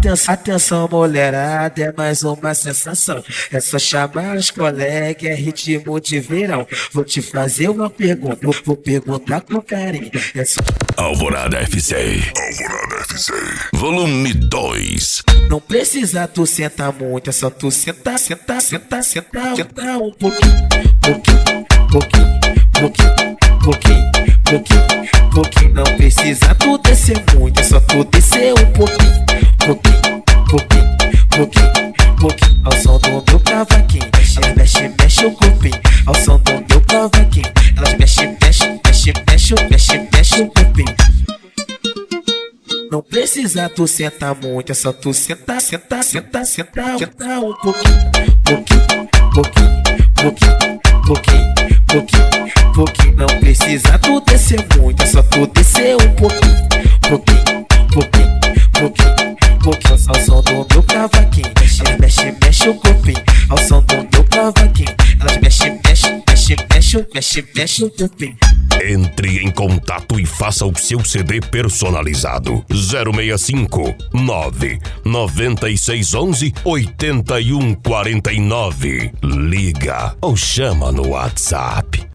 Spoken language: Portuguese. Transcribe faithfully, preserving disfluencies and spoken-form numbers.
Atenção, atenção, mulherada, é mais uma sensação. É só chamar os colegas, é ritmo de verão. Vou te fazer uma pergunta, vou, vou perguntar com carinho. É só... Alvorada F C. Alvorada F C. Volume dois. Não precisa tu sentar muito, é só tu sentar, sentar, sentar, sentar, sentar um pouquinho, pouquinho, pouquinho, pouquinho, pouquinho, pouquinho, pouquinho. Não precisa tu descer muito, é só tu descer um pouquinho, pouquinho, pouquinho, pouquinho, pouquinho. Ao som do meu cavaquinho, elas mexe, mexe o corpinho. Ao som do meu cavaquinho, elas mexe, mexe, mexe, mexe, mexe, mexe o corpinho. Não precisa tu sentar muito, é só tu sentar, sentar, sentar, sentar, sentar um pouquinho, pouquinho, pouquinho, pouquinho, pouquinho, pouquinho, pouquinho. Não precisa tu descer muito, é só tu descer um pouquinho, pouquinho, pouquinho, pouquinho, pouquinho. Ao som do meu cavaquinho, elas mexe, mexe o corpinho. Ao som do meu cavaquinho, elas mexe, mexe, mexe, mexe, mexe, mexe o corpinho. Entre em contato e faça o seu C D personalizado. zero seis cinco, nove nove seis um um, oito um quatro nove. Liga ou chama no WhatsApp.